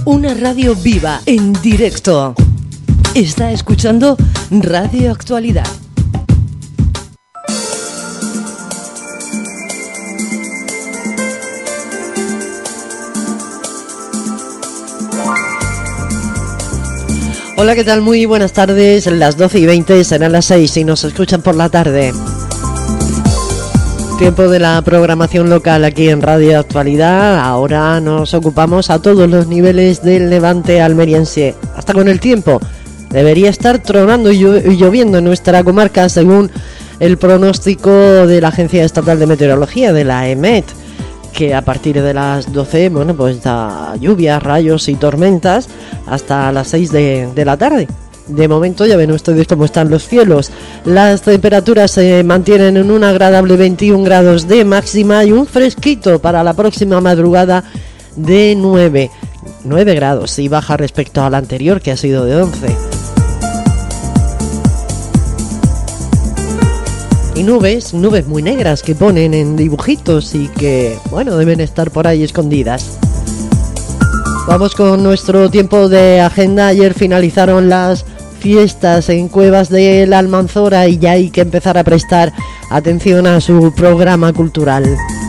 Una radio viva, en directo. Está escuchando Radio Actualidad. Hola, ¿qué tal? Muy buenas tardes. Las 12:20, serán las 6 si nos escuchan por la tarde. Tiempo de la programación local aquí en Radio Actualidad. Ahora nos ocupamos a todos los niveles del levante almeriense. Hasta con el tiempo. Debería estar tronando y lloviendo en nuestra comarca según el pronóstico de la Agencia Estatal de Meteorología, de la EMET, que a partir de las 12, pues da lluvias, rayos y tormentas hasta las 6 de la tarde. De momento ya ven ustedes cómo están los cielos. Las temperaturas se mantienen en un agradable 21 grados de máxima y un fresquito para la próxima madrugada de 9 grados y baja respecto al anterior, que ha sido de 11. Y nubes muy negras que ponen en dibujitos y que, deben estar por ahí escondidas. Vamos con nuestro tiempo de agenda. Ayer finalizaron las fiestas en Cuevas de la Almanzora y ya hay que empezar a prestar atención a su programa cultural.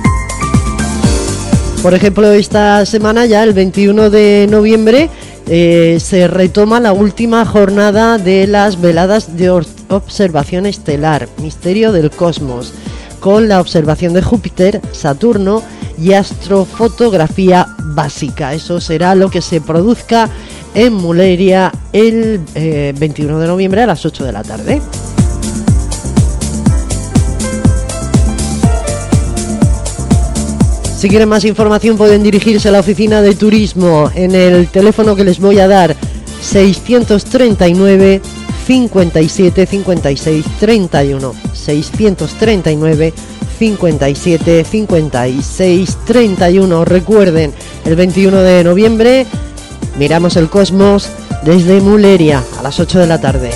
Por ejemplo, esta semana ya, el 21 de noviembre, se retoma la última jornada de las veladas de observación estelar, Misterio del Cosmos, con la observación de Júpiter, Saturno y astrofotografía básica. Eso será lo que se produzca en Muleria el 21 de noviembre a las 8 de la tarde. Si quieren más información pueden dirigirse a la oficina de turismo en el teléfono que les voy a dar, 639 57 56 31, 639 57 56 31. Recuerden, el 21 de noviembre miramos el cosmos desde Muleria a las 8 de la tarde.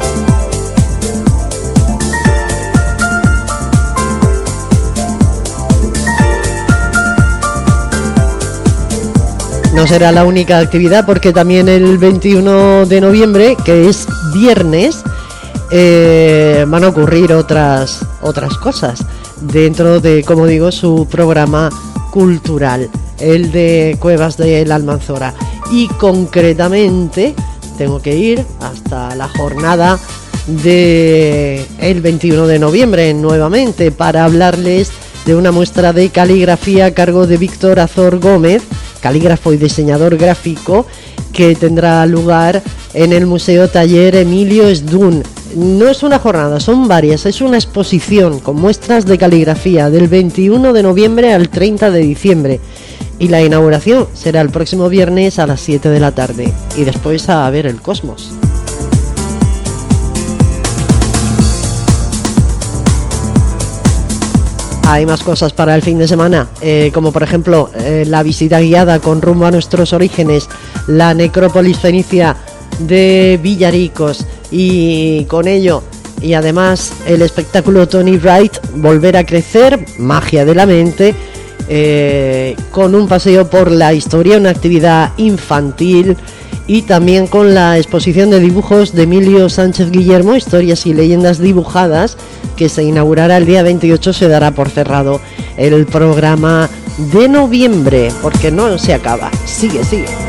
No será la única actividad, porque también el 21 de noviembre, que es viernes, van a ocurrir otras cosas dentro de, como digo, su programa cultural, el de Cuevas de la Almanzora. Y concretamente tengo que ir hasta la jornada de el 21 de noviembre nuevamente para hablarles de una muestra de caligrafía a cargo de Víctor Azor Gómez, calígrafo y diseñador gráfico, que tendrá lugar en el Museo Taller Emilio Esdún. No es una jornada, son varias, es una exposición con muestras de caligrafía del 21 de noviembre al 30 de diciembre. Y la inauguración será el próximo viernes a las 7 de la tarde. Y después a ver el cosmos. Hay más cosas para el fin de semana, como por ejemplo la visita guiada con rumbo a nuestros orígenes, la necrópolis fenicia de Villaricos, y con ello y además el espectáculo Tony Wright, Volver a Crecer, Magia de la Mente, con un paseo por la historia, una actividad infantil, y también con la exposición de dibujos de Emilio Sánchez Guillermo, Historias y Leyendas Dibujadas, que se inaugurará el día 28. Se dará por cerrado el programa de noviembre, porque no se acaba, sigue.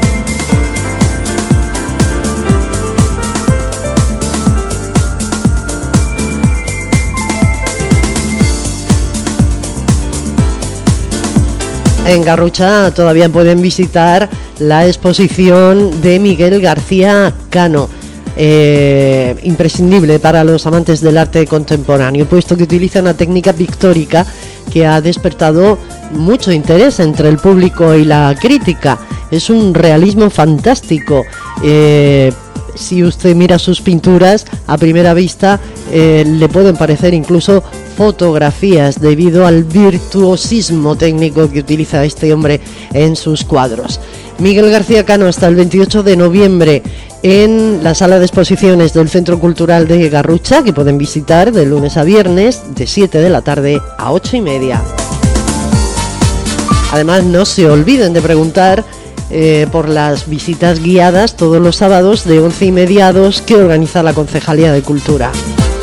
En Garrucha todavía pueden visitar la exposición de Miguel García Cano, imprescindible para los amantes del arte contemporáneo, puesto que utiliza una técnica pictórica que ha despertado mucho interés entre el público y la crítica. Es un realismo fantástico. Si usted mira sus pinturas, a primera vista le pueden parecer incluso fotografías, debido al virtuosismo técnico que utiliza este hombre en sus cuadros. Miguel García Cano hasta el 28 de noviembre en la sala de exposiciones del Centro Cultural de Garrucha, que pueden visitar de lunes a viernes de 7 de la tarde a 8:30. Además, no se olviden de preguntar por las visitas guiadas todos los sábados de 11:30 a 2 que organiza la Concejalía de Cultura.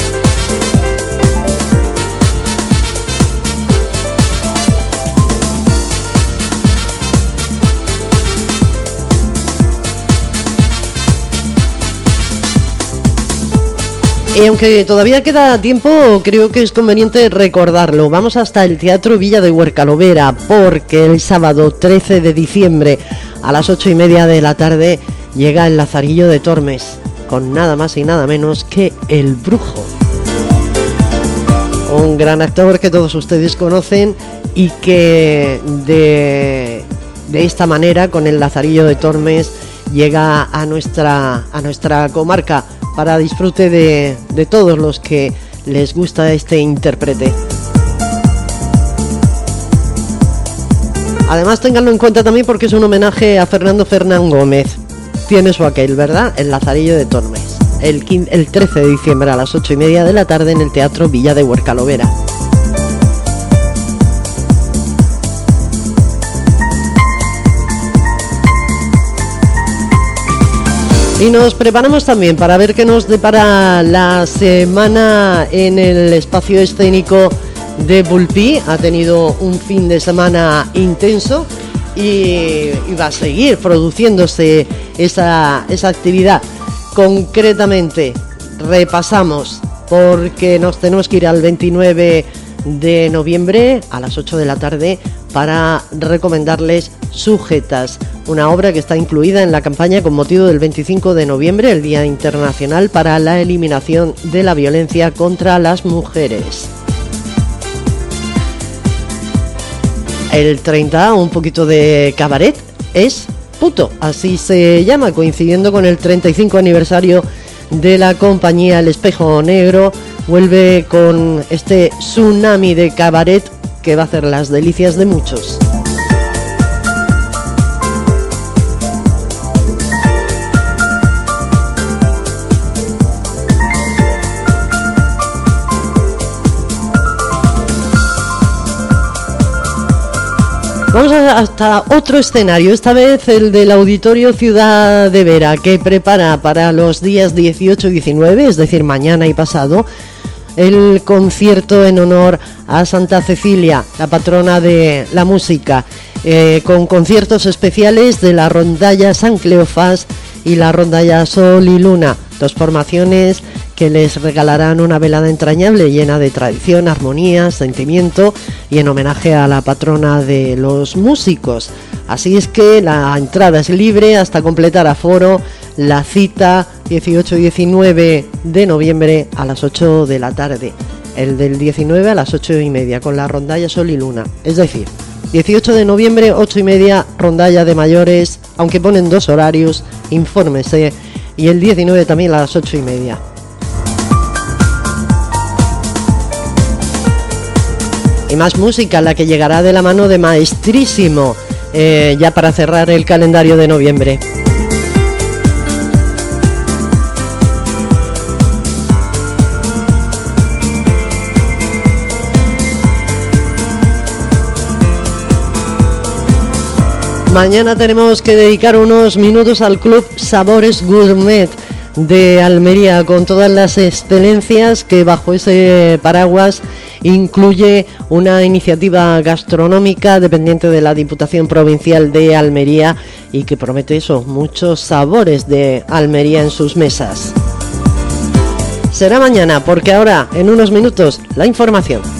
Y aunque todavía queda tiempo, creo que es conveniente recordarlo. Vamos hasta el Teatro Villa de Huercalovera, porque el sábado 13 de diciembre a las 8:30 de la tarde llega el Lazarillo de Tormes, con nada más y nada menos que El Brujo. Un gran actor que todos ustedes conocen y que de esta manera, con el Lazarillo de Tormes, llega a nuestra comarca para disfrute de todos los que les gusta este intérprete. Además, ténganlo en cuenta también porque es un homenaje a Fernando Fernán Gómez. Tiene su aquel, ¿verdad? El Lazarillo de Tormes. El 13 de diciembre a las 8:30 de la tarde en el Teatro Villa de Huercalovera. Y nos preparamos también para ver qué nos depara la semana en el espacio escénico de Bulpí. Ha tenido un fin de semana intenso y va a seguir produciéndose esa actividad. Concretamente, repasamos, porque nos tenemos que ir al 29 de noviembre a las 8 de la tarde para recomendarles Sujetas, una obra que está incluida en la campaña con motivo del 25 de noviembre, el Día Internacional para la Eliminación de la Violencia contra las Mujeres. El 30, un poquito de cabaret, es Puto, así se llama, coincidiendo con el 35 aniversario de la compañía El Espejo Negro. Vuelve con este tsunami de cabaret que va a hacer las delicias de muchos. Vamos hasta otro escenario, esta vez el del Auditorio Ciudad de Vera, que prepara para los días 18 y 19, es decir, mañana y pasado, el concierto en honor a Santa Cecilia, la patrona de la música, con conciertos especiales de la rondalla San Cleofás y la rondalla Sol y Luna, dos formaciones que les regalarán una velada entrañable llena de tradición, armonía, sentimiento y en homenaje a la patrona de los músicos. Así es que la entrada es libre hasta completar aforo. La cita 18 y 19 de noviembre a las 8 de la tarde. El del 19 a las 8:30 con la rondalla Sol y Luna. Es decir, 18 de noviembre, 8:30, rondalla de mayores, aunque ponen dos horarios, infórmese. Y el 19 también a las 8:30. Y más música, la que llegará de la mano de Maestrísimo, ya para cerrar el calendario de noviembre. Mañana tenemos que dedicar unos minutos al Club Sabores Gourmet de Almería, con todas las excelencias que bajo ese paraguas incluye una iniciativa gastronómica dependiente de la Diputación Provincial de Almería y que promete eso, muchos sabores de Almería en sus mesas. Será mañana, porque ahora, en unos minutos, la información.